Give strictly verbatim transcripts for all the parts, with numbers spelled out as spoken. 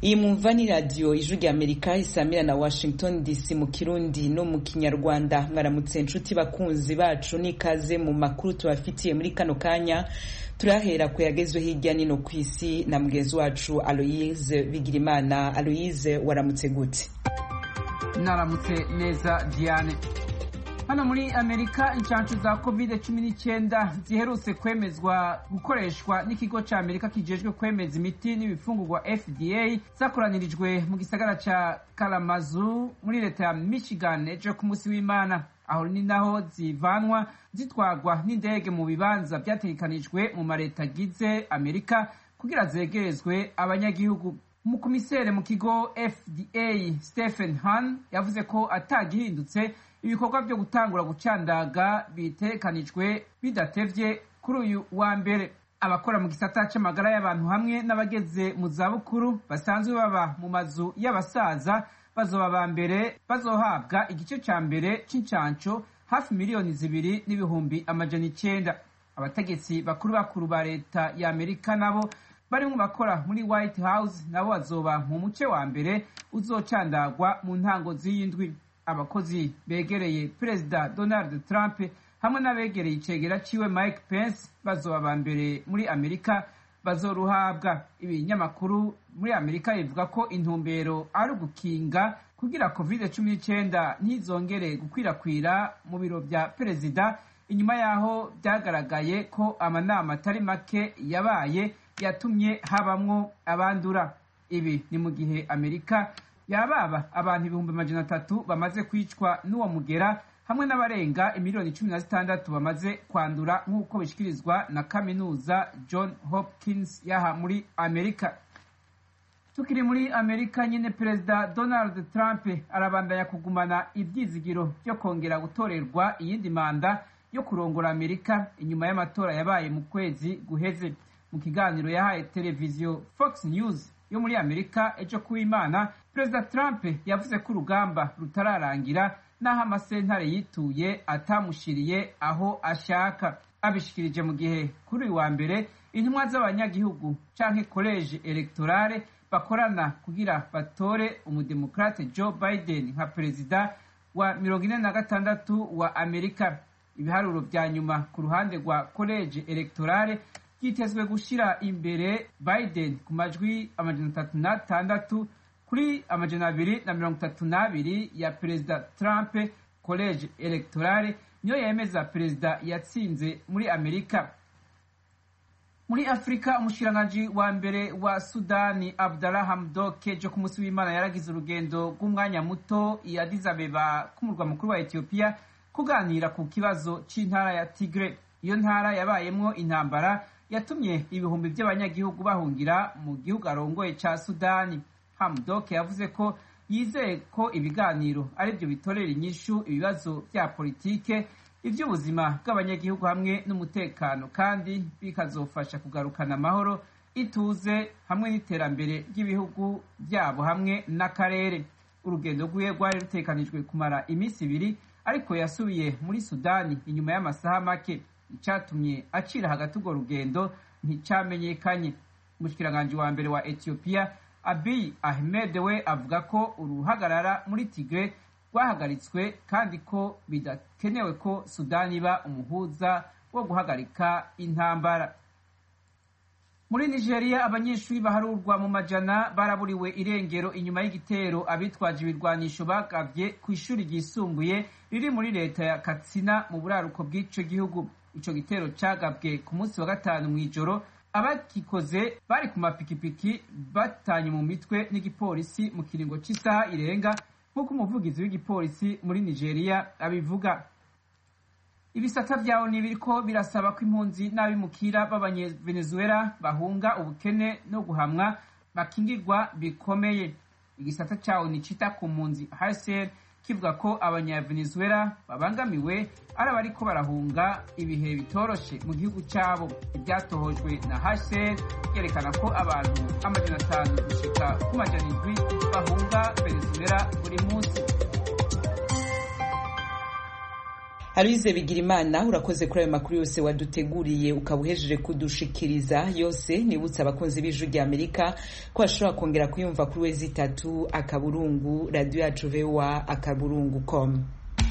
iyi mwumva ni radiyo ijwi rya amerika isamira na washington dc mu kirundi no mu kinyarwanda. mwaramutse inshuti bakunzi bacu n'ikaze mu makuru tubafitiye muri kano kanya. turahera ku yagezwe hirya nino ku isi na mugenzi wacu Aloise Bigirimana. Aloise, waramutse gute? Naramutse neza Diane. Hano muri Amerika inshanshu za covid cumi n'icyenda ziherutse kwemezwa gukoreshwa n'ikigo ca Amerika kijejwe kwemeza imiti n'ibifungurwa F D A zakoranirijwe mu gisagara ca Kalamazoo muri leta ya Michigan ejo ku munsi w'Imana. Aho ni naho zivanwa zitwagwa n'indege mu bibanza byategekanijwe mu mareta agize Amerika kugira zegerezwe abanyagihugu. Umukomisere mu kigo F D A Stephen Hahn yavuze ko atagihindutse ibikorwa byo gutangura gucandaga bitekanijwe bidatevye kuri uyu wa mbere. Abakora mu gisata c'amagara y'abantu hamwe n'abageze mu zabukuru basanzwe baba mu mazu y'abasaza bazoba ba mbere bazohabwa igice ca mbere c'incanco hafi miliyoni zibiri n'ibihumbi amajana icenda. Abategetsi bakuru bakuru ba leta ya Amerika nabo bari mu bakora muri White House nabo bazoba mu muce wa mbere uzocandagwa mu ntango z'iyindwi. Abakozi begereye Perezida Donald Trump hamwe n'abegereye icegera ciwe Mike Pence bazoba ba mbere muri Amerika bazoruhabwa. Ibinyamakuru muri Amerika bivuga ko intumbero ari ugukinga kugira covid cumi n'icyenda ntizongere gukwirakwira mu biro vya perezida, inyuma yaho byagaragaye ko amanama atari make yabaye yatumye habamwo abandura. Ibi ni mu gihe Amerika yababa abantu ibihumbi amajana atatu bamaze kwicwa n'uwo mugera hamwe n'abarenga imiliyoni cumi na zitandatu bamaze kwandura nk'uko bishikirizwa na kaminuza John Hopkins yaha muri Amerika. Tukiri muri Amerika nyine, Perezida Donald Trump arabandanya kugumana ibyizigiro byo kongera gutorerwa iyindi manda yo kurongora Amerika inyuma y'amatora yabaye mu kwezi guheze. Mu kiganiro yahaye televiziyo Fox News yo muri Amerika ejo kuw'Imana, Perezida Trump yavuze ko urugamba rutararangira naho amasentare yituye atamushiriye aho ashaka. Abishikirije mu gihe kuri uyu wa mbere intumwa z'abanyagihugu canke college electorale bakorana kugira batore umudemokrate Joe Biden nka perezida wa mirongo ine na gatandatu wa Amerika. Ibiharuro vya nyuma ku ruhande rwa college electorale yitezwe gushira imbere Biden ku majwi amajana atatu n'atandatu kuri amajana abiri na mirongo itatu n'abiri ya Perezida Trump. College electorale niyo yemeza perezida yatsinze muri Amerika. Muri Afrika, umushikiranganji wa mbere wa Sudani Abdallah Hamdok ejo ku munsi w'Imana yaragize urugendo rw'umwanya muto i Addis Abeba ku murwa mukuru wa Ethiopia kuganira ku kibazo c'intara ya Tigre. Iyo ntara yabayemwo intambara yatumye ibihumbi by'abanyagihugu bahungira mu gihugu arongoye ca Sudani. Hamdok yavuze ko yizeye ko ibiganiro ari byo bitorera inyishu ibibazo bya politike, iby'ubuzima bw'abanyagihugu hamwe n'umutekano, kandi bikazofasha kugarukana amahoro, ituze hamwe n'iterambere ry'ibihugu byabo hamwe n'akarere. Urugendo rwiwe rwari rutekanijwe kumara iminsi ibiri, ariko yasubiye muri Sudani inyuma y'amasaha make. Icatumye acira hagati urwo rugendo nticamenyekanye. Umushikiranganji wa mbere wa Ethiopia Abiy Ahmed we avuga ko uruhagarara muri Tigre rwahagaritswe kandi ko bidakenewe ko Sudani iba umuhuza wo guhagarika intambara. Muri Nigeria, abanyeshuri baharurwa mu majana baraburiwe irengero inyuma y'igitero abitwaje ibirwanisho bagavye ku ishuri ryisumbuye riri muri leta ya Katsina mu buraruko bw'ico gihugu. Ico gitero cagabwe ku munsi wa gatanu mw'ijoro. Abakikoze bari ku mapikipiki batanye mu mitwe n'igipolisi mu kiringo c'isaha irenga, nk'uko umuvugizi w'igipolisi muri Nigeria abivuga. Ibisata vyawo ni biriko birasaba ko impunzi n'abimukira b'abanyevenezuela bahunga ubukene no guhamwa bakingirwa bikomeye. Igisata cawo ni cita ku mpunzi H C R kivuga ko abanyavenezuela babangamiwe ari abariko barahunga ibihe bitoroshe mu gihugu cabo. Ibyatohojwe na H C R yerekana ko abantu amajana atanu gushika ku majana indwi bahunga Venezuela buri munsi. Aloise Bigirimana urakoze kuri ayo makuru yose waduteguriye ukabuhejeje kudushikiriza yose. Nibutsa abakunzi b'Ijwi rya Amerika ko ashobora kongera kuyumva kuri wezi itatu akaburungu radio yacu V O A akaburungu com.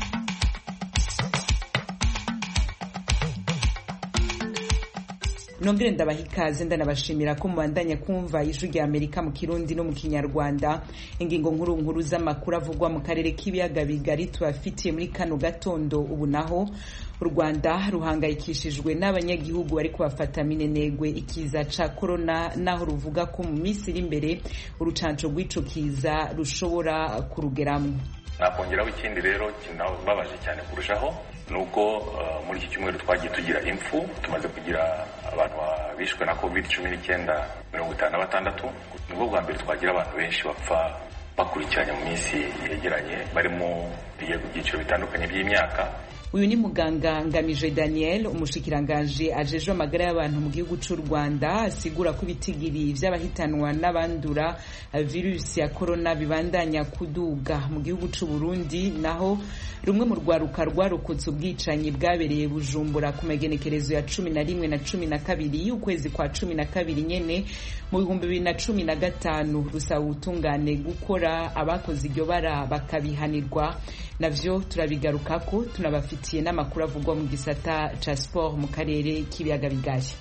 Nongere ndabaha ikaze ndanabashimira ko mubandanya kumva Ijwi rya Amerika mu Kirundi no mu Kinyarwanda. Ingingo nkuru nkuru z'amakuru avugwa mu karere k'ibiyaga bigari tubafitiye muri kano gatondo. Ubu naho u Rwanda ruhangayikishijwe n'abanyagihugu bari kubafata minenegwe ikiza ca corona, naho ruvuga ko mu minsi iri imbere urucanco rw'ico kiza rushobora kurugeramwo. Nakongeraho ikindi rero kinababaje cyane kurushaho nuko uh, muri iki cyumweru twagiye tugira impfu, tumaze kugira abantu bishwe na covid cumi n'icyenda mirongo itanu na batandatu. Nubwo bwa mbere twagira abantu benshi bapfa bakurikiranye mu minsi yegeranye, barimo ibyiciro bitandukanye by'imyaka. Uyu ni muganga Ngamije Daniel, umushikiranganje ajejwe amagara y'abantu mu gihugu cy'u Rwanda, asigura ko ibitigiri vy'abahitanwa n'abandura virusi ya corona bibandanya kuduga mu gihugu cy'u Burundi. Naho rumwe mu rwaruka rwarokotse ubwicanyi bwabereye Bujumbura ku magenekerezo ya cumi na rimwe na cumi na kabiri y'ukwezi kwa cumi na kabiri nyene mu bihumbi bibiri na cumi na gatanu rusaba ubutungane gukora abakoze iryo bara bakabihanirwa. Navyo turabigarukako, tunabafitiye n'amakuru avugwa mu gisata ca sport mu karere k'ibiyaga bigari.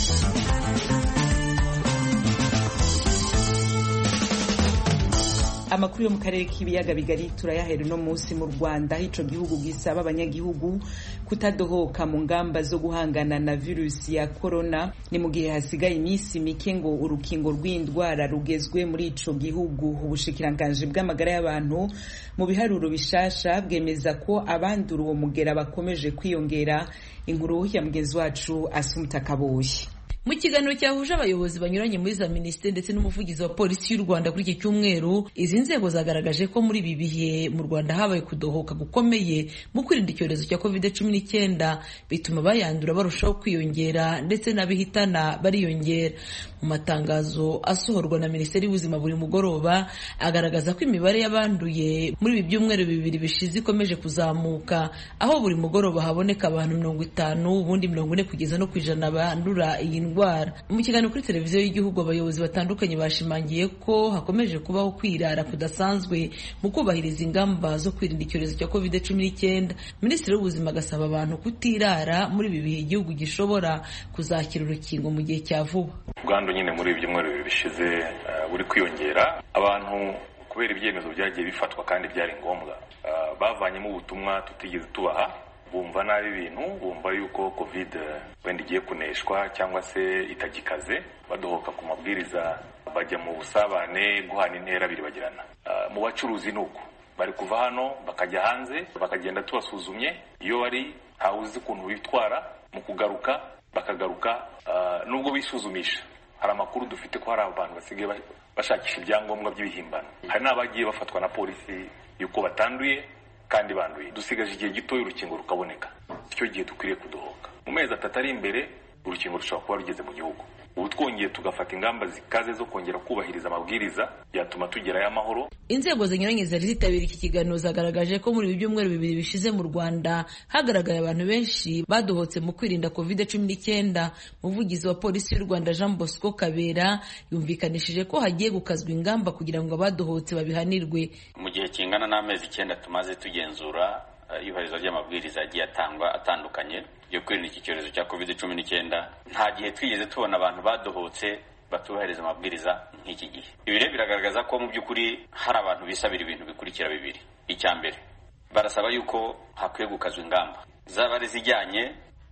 Amakuru yo mu karere k'ibiyaga bigari turayahera no munsi mu Rwanda. Ico gihugu gisaba abanyagihugu kutadohoka mu ngamba zo guhangana na virusi ya corona, ni mu gihe hasigaye iminsi mike ngo urukingo rw'indwara rugezwe muri ico gihugu. Ubushikiranganje bw'amagara y'abantu mu biharuro bishasha bwemeza ko abandura uwo mugera bakomeje kwiyongera. Inkuru ya mugenzi wacu Asumta Kaboyi. Mu kiganiro cyahuje abayobozi banyuranye muri za minisiteri ndetse n'umuvugizi wa polisi y'u Rwanda kuri iki cyumweru, izi nzego zagaragaje ko muri ibi bihe mu Rwanda habaye kudohoka gukomeye mu kwirinda icyorezo cya covid cumi n'icyenda, bituma bayandura barushaho kwiyongera ndetse n'abihitana bariyongera. Mu matangazo asohorwa na Minisiteri y'Ubuzima buri mugoroba, agaragaza ko imibare y'abanduye muri ibi byumweru bibiri bishize ikomeje kuzamuka, aho buri mugoroba haboneka abantu mirongo itanu, ubundi mirongo ine kugeza no kwijana bandura iyi ndwara. Mu kiganiro kuri televiziyo y'igihugu, abayobozi batandukanye bashimangiye ko hakomeje kubaho kwirara kudasanzwe mu kubahiriza ingamba zo kwirinda icyorezo cya covid cumi n'icyenda. Minisitiri w'Ubuzima agasaba abantu kutirara muri ibi bihe igihugu gishobora kuzakira urukingo mu gihe cya vuba. Ubwandu nyine muri ibi byumweru bibiri bishize uh, buri kwiyongera. Abantu kubera ibyemezo byagiye bifatwa kandi byari ngombwa, uh, bavanyemo ubutumwa tutigeze tubaha, bumva nabi ibintu, bumva yuko covid wenda igiye kuneshwa cyangwa se itagikaze, badohoka ku mabwiriza, bajya mu busabane, guhana intera biribagirana. Uh, mu bacuruzi nuko bari kuva hano bakajya hanze, bakagenda tubasuzumye, iyo bari hawuzi ukuntu bitwara, mu kugaruka bakagaruka uh, nubwo bisuzumisha. Hari amakuru dufite ko hari abantu basigaye bashakisha ibyangombwa by'ibihimbano. Hari n'abagiye bafatwa na polisi yuko batanduye kandi banduye. Dusigaje igihe gito y'urukingo rukaboneka, icyo gihe dukwiriye kudohoka. Mu mezi atatu ari imbere urukingo rushobora kuba rugeze mu gihugu. Ubu twongeye tugafata ingamba zikaze zo kongera kubahiriza amabwiriza yatuma tugerayo amahoro. Inzego zinyuranye zari zitabira iki kiganiro zagaragaje ko muri ibi byumweru bibiri bishize mu Rwanda hagaragaye abantu benshi badohotse mu kwirinda covid cumi n'icyenda. Umuvugizi wa polisi y'u Rwanda Jean Bosco Kabera yumvikanishije ko hagiye gukazwa ingamba kugira ngo abadohotse babihanirwe. Mu gihe kingana n'amezi icyenda tumaze tugenzura iyubahirizwa ry'amabwiriza agiye atangwa atandukanye yo kwirinda iki cyorezo cya covid cumi n'icyenda, nta gihe twigeze tubona abantu badohotse batubahiriza amabwiriza nk'iki gihe. Ibi rero biragaragaza ko mu by'ukuri hari abantu bisabira ibintu bikurikira bibiri. Icya mbere, barasaba yuko hakwiye gukazwa ingamba, zaba ari zijyanye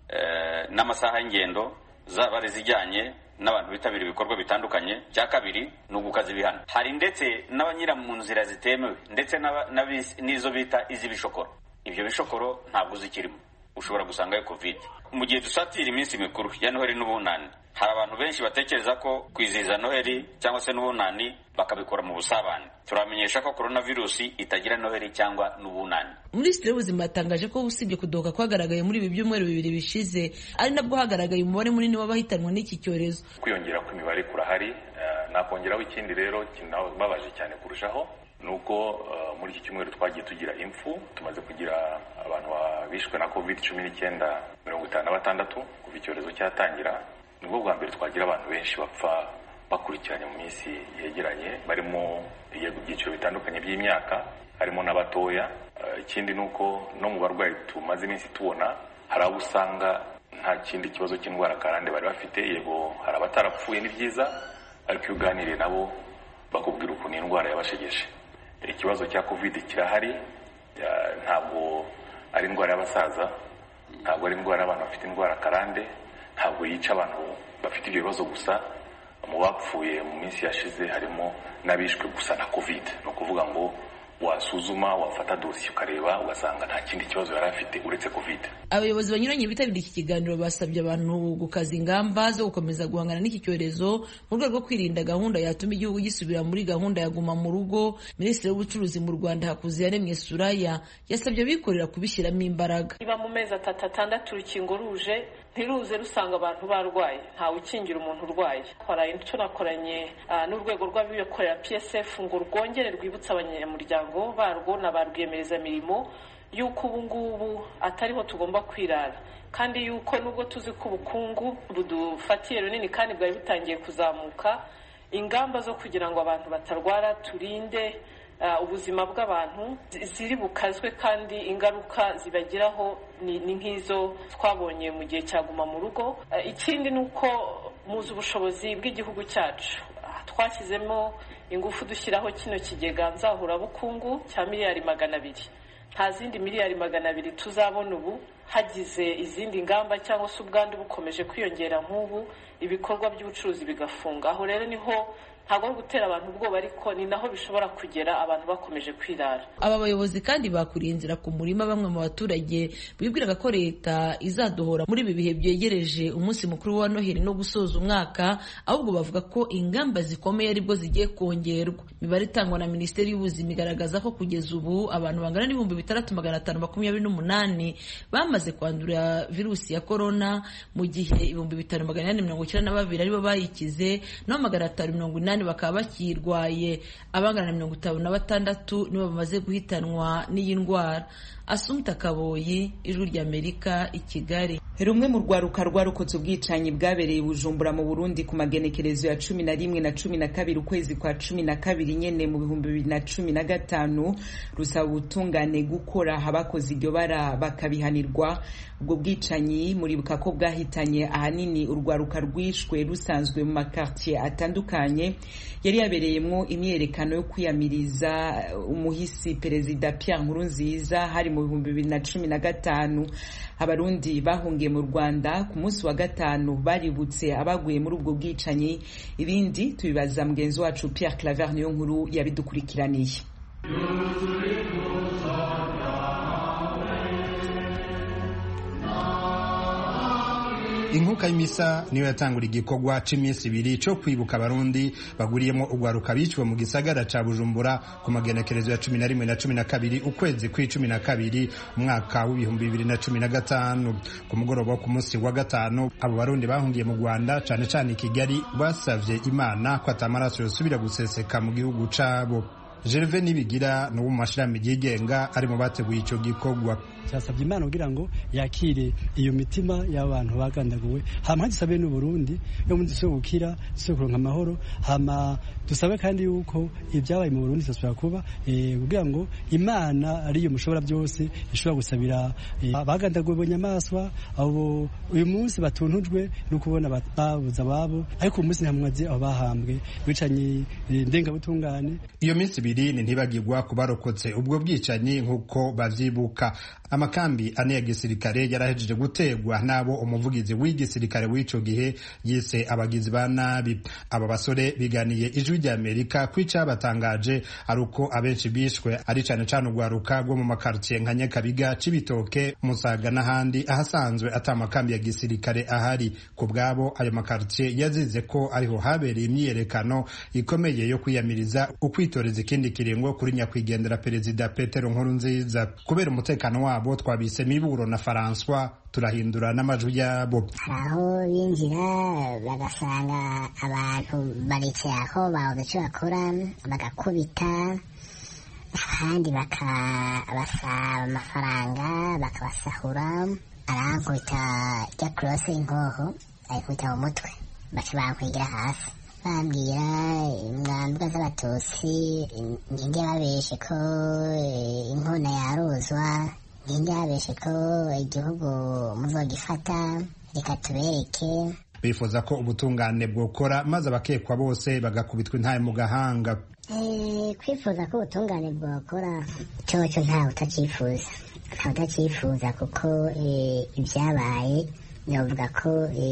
eh, n'amasaha y'ingendo, zaba ari zijyanye n'abantu bitabira ibikorwa bitandukanye. Cya kabiri ni ugukaza ibihano. Hari ndetse n'abanyira mu nzira zitemewe ndetse n'izo bita iz'ibishokoro. Ibyo bishokoro ntabwo zikirimo, ushobora gusangayo covid. Mu gihe dusatira iminsi mikuru ya Noheli n'Ubunani, hari abantu benshi batekereza ko kwizihiza Noheli cyangwa se n'Ubunani bakabikora mu busabane. Turamenyesha ko coronavirusi itagira Noheli cyangwa n'Ubunani. Minisitiri w'Ubuzima yatangaje ko usibye kudohoka kwagaragaye muri ibi byumweru bibiri bishize, ari nabwo hagaragaye umubare munini w'abahitanwa n'iki cyorezo. Kwiyongera kw'imibare kurahari. Uh, nakongeraho ikindi rero kinababaje cyane kurushaho nuko muri iki cyumweru twagiye tugira impfu, tumaze kugira abantu bishwe na covid cumi n'icyenda mirongo itanu na batandatu kuva icyorezo cyatangira. Nibwo bwa mbere twagira abantu benshi bapfa bakurikiranye mu minsi yegeranye, barimo ibyiciro bitandukanye by'imyaka, harimo n'abatoya. Ikindi nuko no mu barwayi tumaze iminsi tubona hari abo usanga nta kindi kibazo cy'indwara karande bari bafite. Yego hari abatarapfuye ni byiza, ariko iyo uganiriye nabo bakubwira ukuntu indwara yabashegeshe. Ikibazo cya covid kirahari, ntabwo ari indwara y'abasaza, ntabwo ari indwara y'abantu bafite indwara karande, ntabwo yica abantu bafite ibyo bibazo gusa. Mu bapfuye mu minsi yashize harimo n'abishwe gusa na covid. Ni ukuvuga ngo wasuzuma, wafata dosiye ukareba ugasanga nta kindi kibazo yari afite uretse covid. Abayobozi banyuranye bitabiriye iki kiganiro basabye abantu gukaza ingamba zo gukomeza guhangana n'iki cyorezo mu rwego rwo kwirinda gahunda yatuma igihugu gisubira muri gahunda ya guma mu rugo. Minisitiri w'ubucuruzi mu Rwanda Hakuziyaremye Suraya yasabye abikorera kubishyiramo imbaraga. Niba mu mezi atatu atandatu urukingo ruje, ntiruze rusanga abantu barwaye, ntawe ukingira umuntu urwaye. Twaraye tunakoranye n'urwego rw'abikorera P S F ngo rwongere rwibutsa abanyamuryango barwo na ba rwiyemezamirimo yuko ubu ngubu atariho tugomba kwirara, kandi yuko nubwo tuzi ko ubukungu budufatiye runini kandi bwari butangiye kuzamuka, ingamba zo kugira ngo abantu batarwara turinde Uh, ubuzima bw'abantu ziri bukazwe kandi ingaruka zibagiraho ni nk'izo twabonye mu gihe cyaguma mu rugo. Uh, ikindi nuko muzi ubushobozi bw'igihugu cyacu, uh, twashyizemo ingufu dushyiraho kino kigega nzahurabukungu cya miliyari magana abiri. Nta zindi miliyari magana abiri tuzabona ubu hagize izindi ngamba cyangwa se ubwandu bukomeje kwiyongera nk'ubu ibikorwa by'ubucuruzi bigafunga. Aho rero niho ntabwo ari gutera abantu ubwoba, ariko ni naho bishobora kugera abantu bakomeje kwirara. Aba bayobozi kandi bakuriye inzira ku murima bamwe mu baturage bibwiraga ko leta izadohora muri ibi bihe byegereje umunsi mukuru wa Noheli no gusoza umwaka, ahubwo bavuga ko ingamba zikomeye aribwo zigiye kongerwa. Imibare itangwa na Minisiteri y'Ubuzima igaragaza ko kugeza ubu abantu bangana n'ibihumbi bitandatu magana atanu makumyabiri n'umunani bamaze kwandura virusi ya korona, mu gihe ibihumbi bitanu magana inani mirongo icyenda na babiri aribo bayikize, naho magana atanu mirongo inani bakaba bakirwaye. Abangana na mirongo itanu na batandatu nibo bamaze guhitanwa n'iyi ndwara. Asumta Kaboyi, Ijwi ry'Amerika, i Kigali. Rumwe mu rwaruka rwarokotse ubwicanyi bwabereye Bujumbura mu Burundi ku magenekerezo ya cumi na rimwe na cumi na kabiri ukwezi kwa cumi na kabiri nyene mu bihumbi bibiri na cumi na gatanu rusaba ubutungane gukora abakoze iryo bara bakabihanirwa. Ubwo bwicanyi muribuka ko bwahitanye ahanini urwaruka rwishwe rusanzwe mu makartier atandukanye yari yabereyemo imyerekano yo kwiyamiriza umuhisi Perezida Pierre Nkurunziza hari mu bihumbi bibiri na cumi na gatanu. Abarundi bahungiye mu Rwanda ku munsi wa gatanu baributse abaguye muri ubwo bwicanyi. Ibindi tubibaza mugenzi wacu Pierre Claver niyo nkuru yabidukurikiraniye. Inkuka y'imisa niyo yatangura igikorwa c'iminsi ibiri cyo kwibuka abarundi baguriyemo ugwaruka bicwe mu gisagara ca Bujumbura ku magenekerezo ya cumi na rimwe na cumi na kabiri ukwezi kw'icumi na kabiri umwaka w'ibihumbi bibiri na cumi na gatanu. Ku mugoroba wo ku munsi wa gatanu abo barundi bahungiye mu Rwanda cane cane i Kigali basavye Imana ko atamaraso yosubira guseseka mu gihugu cabo. Gervais Nibigira no mu mashirahamwe yigenga ari mu bateguye ico gikorwa. Cyasabye Imana kugira ngo yakire iyo mitima y'abantu bagandaguwe, hama dusabe n'u Burundi yo mu zo gukira zo kuronka amahoro, hama dusabe kandi yuko ibyabaye mu Burundi sasubira kuba eh kugira ngo Imana ariyo mushobora byose ishobora gusabira bagandaguwe bonyamaswa abo uyu munsi batuntujwe no kubona babuza babo, ariko umunsi ntamwazi abahambwe bicanye ndenga butungane. Iyo minsi bibiri ntibagirwa kubarokotse ubwo bwicanyi nkuko bavyibuka. Amakambi ane ya gisirikare yarahejeje gutegwa nabo umuvugizi w'igisirikare w'ico gihe yise abagizi ba nabi. Aba basore biganiye Ijwi ry'Amerika kwica batangaje aruko abenshi bishwe ari cyane cyane ugwaruka rwo mu makartier nka Nyakabiga, Cibitoke, Musaga n'ahandi ahasanzwe atamakambi ya gisirikare ahari. Ku bwabo ayo makartier yazize ko ariho habereye imyiyerekano ikomeye yo kwiyamiriza ukwitoreza ikindi kiringo kuri nyakwigendera Perezida Petero Nkurunziza. Kubera umutekano wabo twabise Miburo na François turahindura n'amajwi yabo. Aho binjira bagasanga abantu baricaye aho bahoze icyo bakora bagakubita abandi bakabasaba amafaranga bakabasahura, arankubita rya kurose inkoho ayikubita mu mutwe baca bankwigira hasi bambwira mwambwa z'abatutsi ninde babeshe ko inkona yaruzwa, ninde babeshe ko igihugu muzogifata, reka tubereke. bifuza ko ubutungane bwokora maze abakekwa bose bagakubitwa intaye mu gahanga. kwifuza ko ubutungane bwokora cyoco ntawe utacifuza ntawe utacifuza kuko ibyabaye novuga ko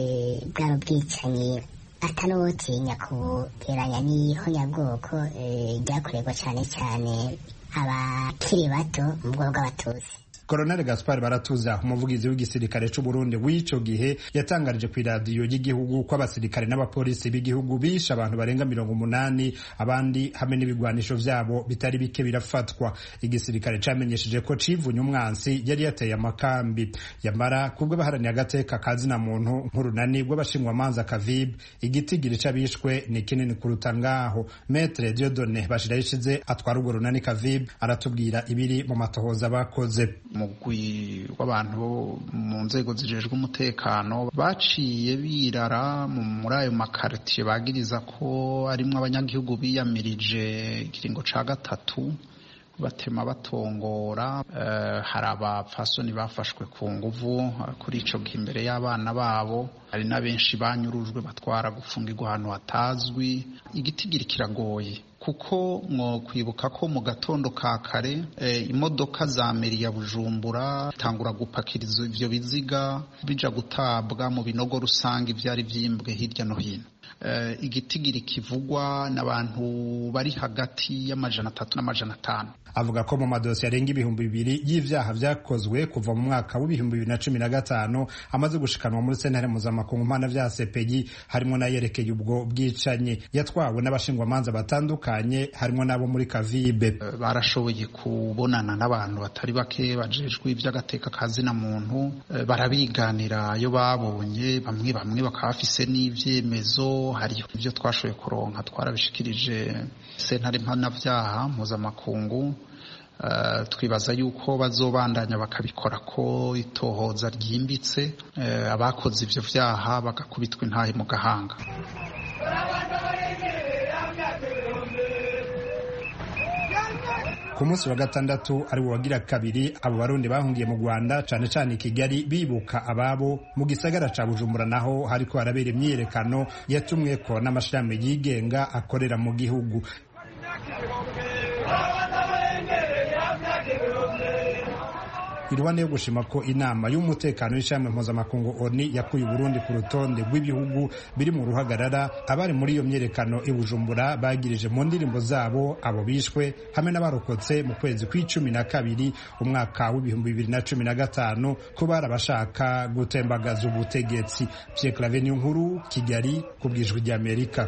bwari ubwicanyi atanuwotinya kugeranya n'ihonyabwoko ryakorerwa cyane cyane abakiri bato mu bwoko bw'abatutsi. Colonel Gaspar Baratuza umuvugizi w'igisirikare c'u Burundi w'ico gihe yatangarije ku radio y'igihugu ko abasirikare n'abapolisi b'igihugu bishe abantu barenga mirongo umunani, abandi hamwe n'ibigwanisho vyabo bitari bike birafatwa. Igisirikare camenyesheje ko civunye umwansi yari yateye amakambi. Yamara kubwo baharaniye agateka kazina muntu nk'urunani rw'abashimwa manza Kavib, igitigiri c'abishwe ni kinini kuruta ngaho. Maître Dieudonné Bashirayishize atwara urwo runani Kavib aratubwira ibiri mu matohoza bakoze. Mugwi w'abantu bo mu nzego zijejwe umutekano baciye birara muri ayo makartier bagiriza ko arimwo abanyagihugu biyamirije ikiringo ca gatatu batema batongora. Uh, hari abapfasoni bafashwe ku nguvu uh, kuri ico gihe imbere y'abana babo, hari na benshi banyurujwe batwara gufungirwa ahantu hatazwi. Igitigiri kiragoye kuko mwo kwibuka ko mu gatondo ka kare e, imodoka za meri ya Bujumbura tangura gupakiriza ivyo biziga bija gutabwa mu binogo rusange ivyari vyimbwe hirya no hino. Uh, igitigiri kivugwa n'abantu bari hagati y'amajana atatu n'amajana atanu. Avuga ko mu madosiye arenga ibihumbi bibiri y'ivyaha vyakozwe kuva mu mwaka w'ibihumbi bibiri na cumi na gatanu amaze gushikanwa muri sentare mpuzamakungu mpana vya C P I, harimo n'ayerekeye ubwo bwicanyi. Yatwawe n'abashingwamanza batandukanye harimo n'abo muri Kavibe. Uh, barashoboye kubonana n'abantu batari bake bajejwe ivy'agateka kazina muntu, uh, barabiganira yo babonye, bamwe bamwe bakaba bafise n'ivyemezo. Hari ibyo twashoboye kuronka twarabishikirije sentare mpanavyaha mpuzamakungu. Uh, twibaza yuko bazobandanya bakabikora ko itohoza ryimbitse, uh, abakoze ivyo vyaha bagakubitwa intahe mu gahanga. Ku munsi wa gatandatu ari wagira kabiri abo barundi bahungiye mu Rwanda cane cane Kigali bibuka ababo mu gisagara ca Bujumbura naho hariko harabera imyiyerekano yatumwe ko n'amashami yigenga akorera mu gihugu. Irwane yo gushima ko inama y'umutekano y'ishamwe mpuzamakungu O N U yakuye Burundi ku rutonde rw'ibihugu biri mu ruhagarara, abari muri iyo myerekano i Bujumbura bagirije mu ndirimbo zabo abo bishwe hamwe n'abarokotse mu kwezi kw'icumi na kabiri umwaka w'ibihumbi bibiri na cumi na gatanu ko barabashaka gutembagaza ubutegetsi. Pierre Claver Nkuru, Kigali, kubwijwe ry'Amerika.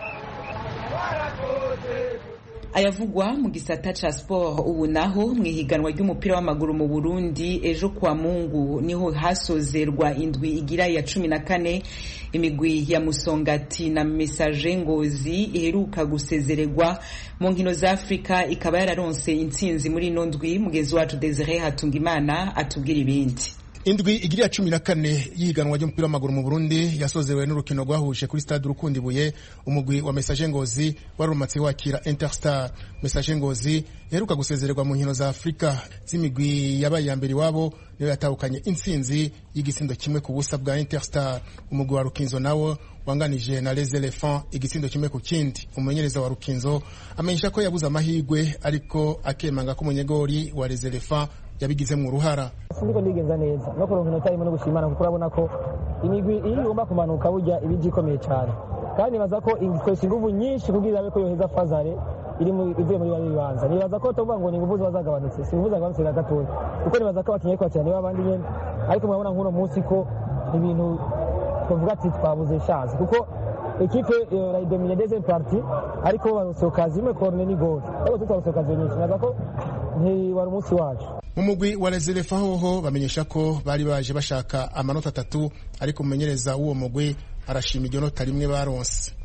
Ayavugwa mu gisata ca sport. Ubu naho mwihiganwa ry'umupira w'amaguru mu Burundi ejo kwa Mungu niho hasozerwa indwi igira ya cumi na kane. Imigwi ya Musongati na Message Ngozi iheruka gusezererwa mu nkino za Afrika ikaba yararonse intsinzi muri ino ndwi. Mugezi wacu Desire Hatungimana atubwira ibindi. Indwi igira cumi na kane yiganwa ry'umupira w'amaguru mu Burundi yasozerewe n'urukino rwahuje kuri stade Urukundi Buye. Umugwi wa Message Ngozi warumatse wakira Interstar. Message Ngozi yaheruka gusezererwa mu nkino za Afrika z'imigwi yabaye ya mbere wabo niyo yatahukanye intsinzi y'igisindo kimwe ku busa bwa Interstar. Umugwi wa Rukinzo nawo wanganije na Les Elephants igisindo kimwe ku kindi. Umumenyereza wa Rukinzo amenyesha ko yabuze amahirwe ariko akemanga ko umunyegori wa Les Elephants yabigize mu ruhara. Sindiko ndigenza neza no kuronka inota imwe no gushimana kuko urabona ko imigwi iri igomba kumanuka burya ibiji ikomeye cyane, kandi baza ko twese inguvu nyinshi kugira abe ko yoheza fazare iri mu ivuye muri bari bibanza. Nibaza ko tuvuga ngo ni inguvu bazagabanutse, si inguvu zagabanutse na gatoya kuko nibaza ko abakinyi kwa cyane babandi nyene, ariko murabona nk'uno munsi ko ibintu tuvuga ati twabuze chance kuko ekipe irayidomine deuxième partie ariko basohoka zimwe corner ni goal, ariko tutasohoka nyinshi. Nibaza ko ni wari umunsi wacu. Mu mugwi wa Les Elephants hoho bamenyesha ko bari baje bashaka amanota atatu ariko umumenyereza w'uwo mugwi arashima iryo nota rimwe baronse.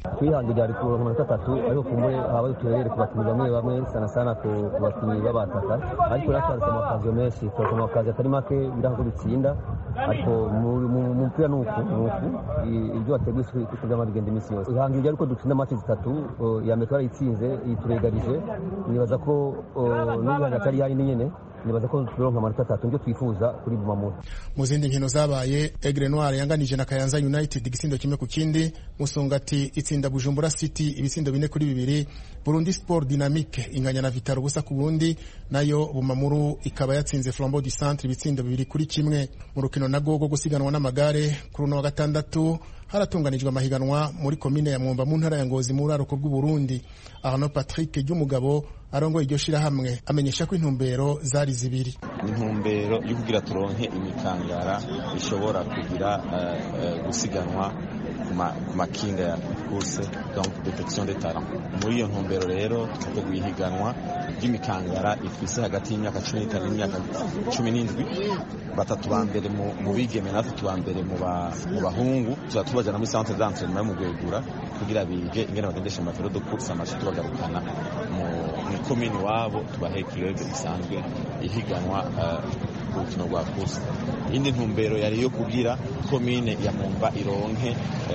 twihangira ari ku manota atatu ariko kumwe haba uturere ku bakinnyi bamwe bamwe sana sana ku bakinnyi b'abataka ariko natwe amakazi menshi twakoze amakazi atari make biraho bitsinda ariko mu mupira nuko nuko ibyo wateguye isuku by'amagenda imisi yose ihangira ariko dutsinda match zitatu ya metwara itsinze ituregarije nibaza ko n'ubihanga atari yani nyene nibaza ko turonka amanota atatu ndio twifuza kuri Bumamuru. Mu zindi nkino zabaye Aigle Noir yanganije na Kayanza United igisindo kimwe ku kindi, Musongati itsinda Bujumbura City ibitsindo bine kuri bibiri, Burundi Sport Dynamique inganya na Vitaro busa ku Burundi, nayo Bumamuru ikaba yatsinze Flambeau du Centre ibitsindo bibiri kuri kimwe. Mu rukino nago go gusiganwa n'amagare kuri uno wa gatandatu haratunganijwe amahiganwa muri komine ya Mwumba mu ntara ya Ngozi mu raro bw'u Burundi. Arnaud Patrick Ryumugabo arongo iryo shira hamwe amenyesha ko intumbero zari zibiri. Intumbero yo kugira turonke imikangara ishobora kugira uh, uh, gusiganwa ku makinga ya course donc détection des talents. Muri iyo ntumbero rero twateguye ihiganwa ry'imikangara ifise hagati y'imyaka cumi n'itanu n'imyaka cumi n'indwi, batatu ba mbere mu bigeme na batatu ba mbere mu bahungu tuzatubajana muri centre d'entraînement mu Gwegura kugira bige ingene bagendesha amatero de course amashi tubagarukana mu komini wabo tubahe kirege bisanzwe ihiganwa urukino rwa course. Indi ntumbero yari yo kugira komine ya Mwumba ironke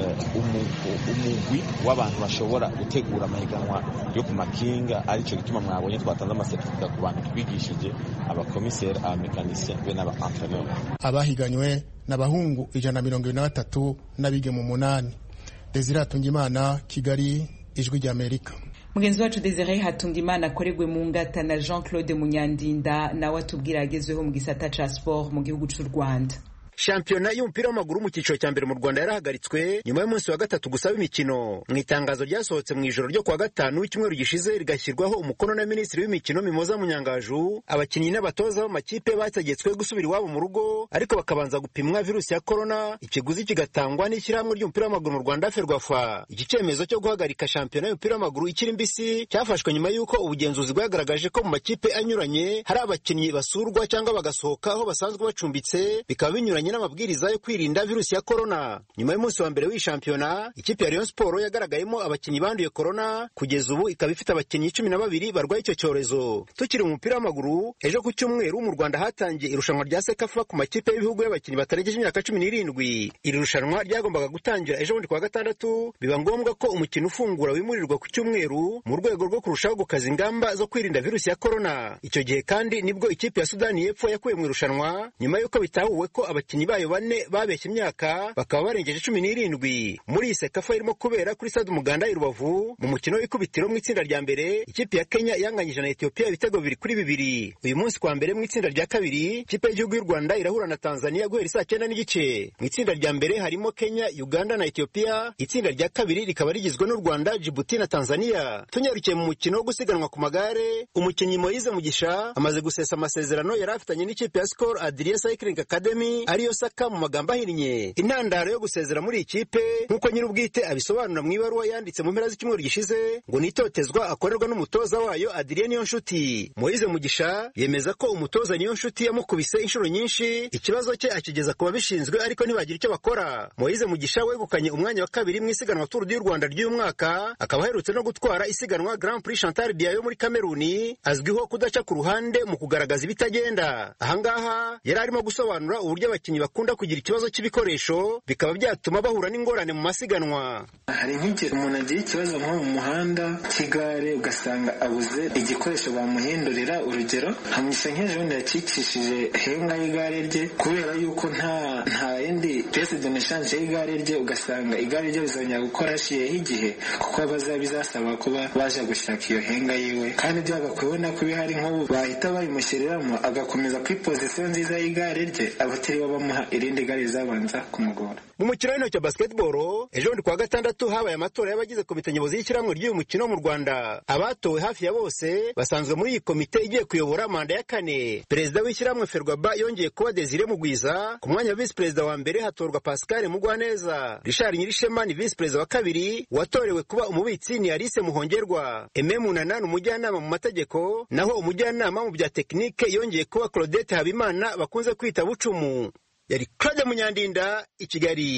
umugwi w'abantu bashobora gutegura amahiganwa yo ku makinga, arico gituma mwabonye twatanze amasertifika ku bantu twigishije abakomiseri abamekanisien be n'abaentraîneur. Abahiganywe n'abahungu ijana na mirongo ibiri na batatu n'abige mu munani. Desire Hatungimana, Kigali, Ijwi ry'Amerika. Mugenzi wacu Desire Hatungimana akoregwe mu ngata na Jean-Claude Munyandinda nawe atubwira agezweho mu gisata ca sport mu gihugu c'u Rwanda. Shampiyona y'umupira w'amaguru mu cyiciro cya mbere mu Rwanda yarahagaritswe nyuma y'umunsi wa gatatu gusaba imikino. Mu itangazo ryasohotse mu ijoro ryo kuwa gatanu w'icyumweru gishize rigashyirwaho umukono na Minisitiri w'Imikino Mimoza Munyangaju, abakinnyi n'abatoza b'amakipe bategetswe gusubira iwabo mu rugo ariko bakabanza gupimwa virusi ya corona, ikiguzi kigatangwa n'ishyirahamwe ry'umupira w'amaguru mu Rwanda Ferwafa. Iki cyemezo cyo guhagarika shampiyona y'umupira w'amaguru ikiri mbisi cyafashwe nyuma y'uko ubugenzuzi bwagaragaje ko mu makipe anyuranye hari abakinnyi basurwa cyangwa bagasohoka aho basanzwe bacumbitse, bikaba binyuranye n'amabwiriza yo kwirinda virusi ya corona. Nyuma y'umunsi wa mbere w'iyi shampiyona, ikipe ya Rayon Sport yagaragayemo abakinnyi banduye corona, kugeza ubu ikaba ifite abakinnyi cumi na babiri barwaye icyo cyorezo. Tukiri mu mupira w'amaguru, ejo ku cyumweru mu Rwanda hatangiye irushanwa rya Sekafa ku makipe y'ibihugu y'abakinnyi batarengeje imyaka cumi n'irindwi. Iri rushanwa ryagombaga gutangira ejo bundi kuwa gatandatu, biba ngombwa ko umukino ufungura wimurirwa ku cyumweru mu rwego rwo kurushaho gukaza ingamba zo kwirinda virusi ya corona. Icyo gihe kandi nibwo ikipe ya Sudani y'Epfo yakuye mu irushanwa nyuma y'uko bitahuwe ko abakinnyi bayo bane babeshye imyaka bakaba barengeje cumi n'irindwi. Muri iyi Sekafa irimo kubera kuri Stade Umuganda i Rubavu, mu mukino w'ikubitiro mu itsinda rya mbere ikipe ya Kenya yanganyije na Ethiopia ibitego bibiri kuri bibiri. Uyu munsi kwa mbere mu itsinda rya kabiri ikipe y'igihugu y'u Rwanda irahura na Tanzania guhera saa cyenda n'igice. Mu itsinda rya mbere harimo Kenya, Uganda na Ethiopia. Itsinda rya kabiri rikaba rigizwe n'u Rwanda, Djibouti na Tanzania. Tunyarukiye mu mukino wo gusiganwa ku magare, umukinnyi Moise Mugisha amaze gusesa amasezerano yari afitanye n'ikipe ya Skol Adria Cycling Academy ariyo Saka mu magambo ahinnye. Intandaro yo gusezera muri ikipe nk'uko nyir'ubwite abisobanura mu ibaruwa yanditse mu mpera z'icyumweru gishize ngo nitotezwa akorerwa n'umutoza wayo Adrien Niyonshuti. Moise Mugisha yemeza ko umutoza Niyonshuti yamukubise inshuro nyinshi, ikibazo cye akigeza ku babishinzwe ariko ntibagira icyo bakora. Moise Mugisha wegukanye umwanya wa kabiri mu isiganwa Tour du Rwanda ry'uyu mwaka, akaba aherutse no gutwara isiganwa Grand Prix Chantal Biayo muri Kameruni, azwiho kudaca ku ruhande mu kugaragaza ibitagenda. Ahangaha yari arimo gusobanura uburyo abakinnyi bakunda kugira ikibazo cy'ibikoresho bikaba byatuma bahura n'ingorane mu masiganwa. Hari nk'igihe umuntu agira ikibazo nko mu muhanda cy'igare ugasanga abuze igikoresho bamuhindurira, urugero hamwise nk'ejo bundi yacikishije henga y'igare rye kubera yuko nta nta yindi pièce de rechange y'igare rye, ugasanga igare rye bizongera gukora hashiyeho igihe kuko baza bizasaba kuba baje gushaka iyo henga yiwe, kandi byagakubona ko bihari nk'ubu bahita bayimushyiriramo agakomeza kuri position nziza y'igare rye, abatari bamuha irindi gare rizabanza kumugora. Mu mukino w'intoki wa basketball ejo bundi kuwa gatandatu habaye amatora y'abagize komite nyobozi y'ishyirahamwe ry'uyu mukino mu Rwanda. Abatowe hafi ya bose basanzwe muri iyi komite igiye kuyobora manda ya kane. Perezida w'ishyirahamwe Ferwaba yongeye kuba Desire Mugwiza, ku mwanya wa visi perezida wa mbere hatorwa Pascal Mugwaneza. Richard Nyirishema ni visi perezida wa kabiri, watorewe kuba umubitsi ni Alice Muhongerwa. Aime Munana umujyanama mu mategeko, naho umujyanama mu bya tekinike yongeye kuba Claudette Habimana bakunze kwita Bucumu. Yari Claude Munyandinda i Kigali.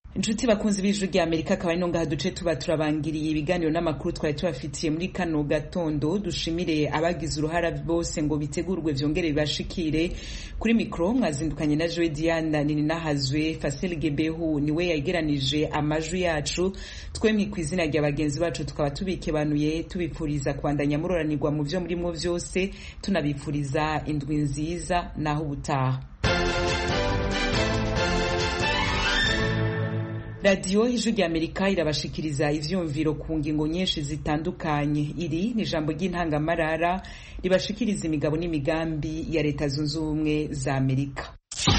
inshuti bakunzi b'ijwi rya Amerika akaba ari no ngaha duce tuba turabangiriye ibiganiro n'amakuru twari tubafitiye muri kano gatondo. Dushimire abagize uruhara bose ngo bitegurwe vyongere bibashikire. Kuri mikro mwazindukanye na Joe Diana nini nahazwe. Fasil Gebehu niwe yageranije amajwi yacu. Twemwe kwizina rya bagenzi bacu tukaba tubikebanuye tubipfuriza kwandanya muroranirwa mu vyo murimo vyose, tunabipfuriza indwi nziza naho ubutaha. Radio Ijwi rya Amerika irabashikiriza ivyumviro ku ngingo nyinshi zitandukanye. Iri ni jambo ry'intangamarara ribashikiriza imigabo n'imigambi ya Leta Zunze Ubumwe za Amerika.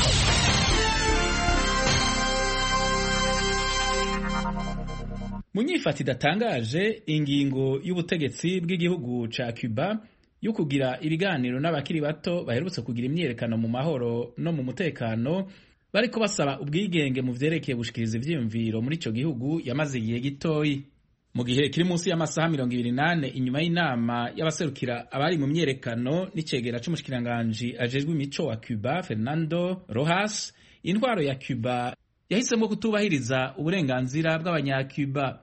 Munyifati datangaje ingingo y'ubutegetsi bw'igihugu ca Cuba yo kugira ibiganiro n'abakiri bato baherutse kugira imyerekano mu mahoro no mu mutekano bariko basaba ubwigenge mu vyerekeye gushikiriza ivyiyumviro muri ico gihugu yamaze igihe gitoyi. Mu gihe kiri munsi y'amasaha mirongo ibiri nane inyuma y'inama y'abaserukira abari mu myerekano n'icegera c'umushikiranganji ajejwe imico wa Cuba Fernando Rojas, intwaro ya Cuba yahisemo kutubahiriza uburenganzira bw'abanyacuba.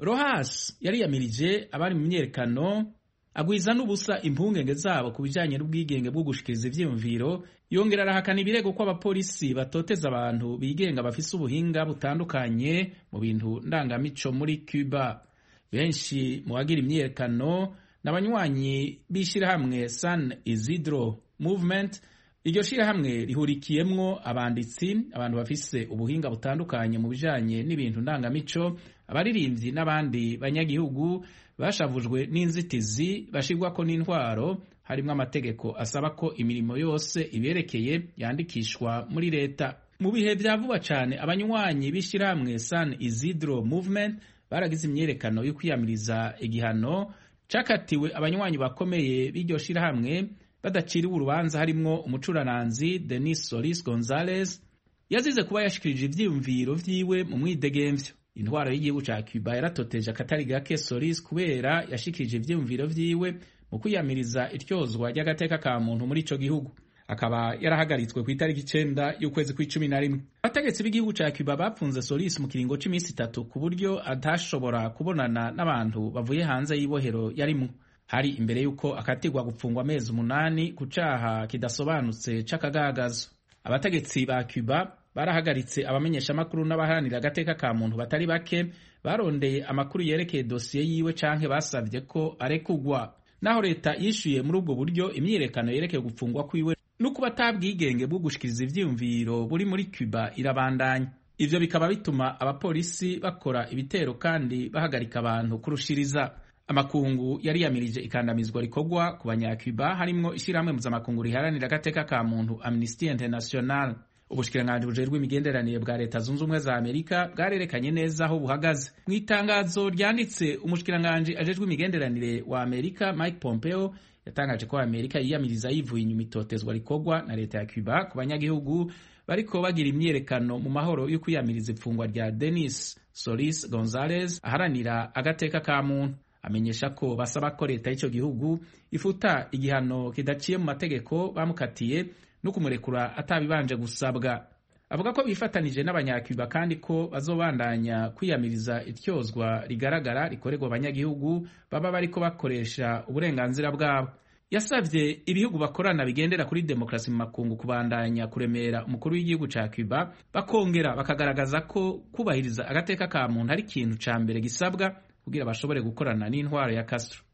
Rojas yari yamirije abari mu myerekano agwiza n'ubusa impungenge zabo ku bijanye n'ubwigenge bwo gushikiriza ivyiyumviro, yongera arahakana ibirego ko abapolisi batoteza abantu bigenga bafise ubuhinga butandukanye mu bintu ndangamico muri Cuba. Benshi mu bagira imyerekano n'abanywanyi b'ishirahamwe San Isidro Movement. Iryo shirahamwe rihurikiyemwo abanditsi, abantu bafise ubuhinga butandukanye mu bijanye n'ibintu ndangamico, abaririmbyi n'abandi banyagihugu bashavujwe n'inzitizi bashirwako n'intwaro, harimwo amategeko asaba ko imirimo yose iberekeye yandikishwa muri leta. Mu bihe vya vuba cane abanywanyi b'ishirahamwe San Isidro Movement baragize imyerekano yo kwiyamiriza igihano cakatiwe abanywanyi bakomeye b'iryo shirahamwe badaciriwe urubanza, harimwo umucurananzi Denis Solis Gonzalez yazize kuba yashikirije ivyiyumviro vyiwe mu mwidegemvyo. Intwaro y'igihugu ca Cuba yaratoteje akatari gake Solis kubera yashikirije ivyiyumviro vyiwe mu kwiyamiriza ityozwa ry'agateka ka muntu muri ico gihugu. Akaba yarahagaritswe ku itariki icenda y'ukwezi kw'icumi na rimwe. Abategetsi b'igihugu ca Cuba bapfunze Solis mu kiringo c'imisi itatu ku buryo atashobora kubonana n'abantu bavuye hanze y'ibohero yarimwo. Hari imbere yuko akatirwa gupfungwa amezi umunani ku caha kidasobanutse c'akagagazo. Abategetsi ba Cuba barahagaritse abamenyesha makuru n'abaharanira agateka ka muntu batari bake barondeye amakuru yerekeye dosiye yiwe canke basavye ko arekugwa. Naho leta yishuye muri ubwo buryo, imyiyerekano yerekeye gupfungwa kwiwe nuko batabwigenge bwo gushikiriza ivyiyumviro buri muri Cuba irabandanya. Ivyo bikaba bituma abapolisi bakora ibitero kandi bahagarika abantu kurushiriza. Amakungu yari yamirije ikandamizwa rikogwa ku banyacuba, harimwo ishirahamwe mpuzamakungu riharanira agateka ka muntu Amnesty International. Ubushikiranganji bujejwe imigenderanire bwa Leta Zunze Ubumwe za Amerika bwarerekanye neza aho buhagaze. Mu itangazo ryanditse, umushikiranganji ajejwe imigenderanire wa Amerika Mike Pompeo yatangaje ko Amerika yiyamiriza yivuye inyuma itotezwa rikogwa na leta ya Cuba ku banyagihugu bariko bagira imyerekano mu mahoro yo kwiyamiriza ipfungwa rya Denis Solis Gonzalez aharanira agateka ka muntu. Amenyesha ko basaba ko leta y'ico gihugu ifuta igihano kidaciye mu mategeko bamukatiye no kumurekura atabibanje gusabwa. Avuga ko bifatanije n'abanyacuba kandi ko bazobandanya kwiyamiriza ityozwa rigaragara rikorerwa abanyagihugu baba bariko bakoresha uburenganzira bwabo. Yasavye ibihugu bakorana bigendera kuri demokrasi mu makungu kubandanya kuremera umukuru w'igihugu ca Cuba, bakongera bakagaragaza ko kubahiriza agateka ka muntu ari ikintu ca mbere gisabwa kugira bashobore gukorana n'intwaro ya Castro.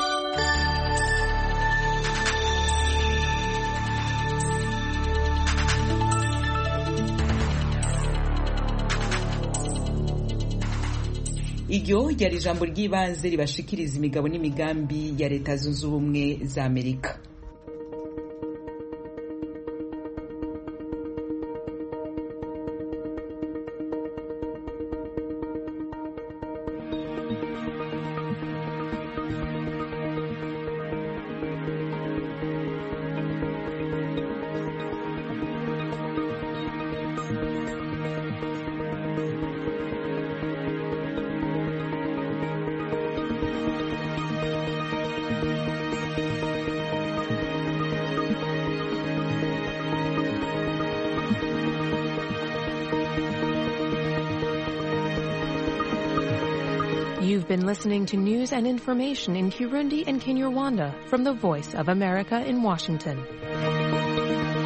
Iryo ryari ijambo ry'ibanze ribashikiriza imigabo n'imigambi ya Leta Zunze Ubumwe za Amerika. You've been listening to news and information in Kirundi and Kinyarwanda from the Voice of America in Washington.